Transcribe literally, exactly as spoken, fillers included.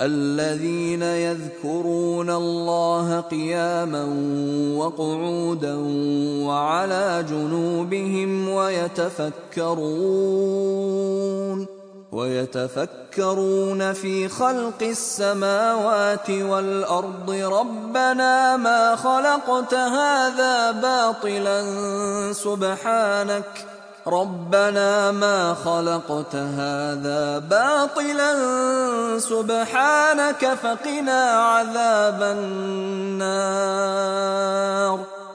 الذين يذكرون الله قياما وقعودا وعلى جنوبهم ويتفكرون ويتفكرون في خلق السماوات والأرض ربنا ما خلقت هذا باطلا سبحانك ربنا ما خلقت هذا باطلا سبحانك فقنا عذاب النار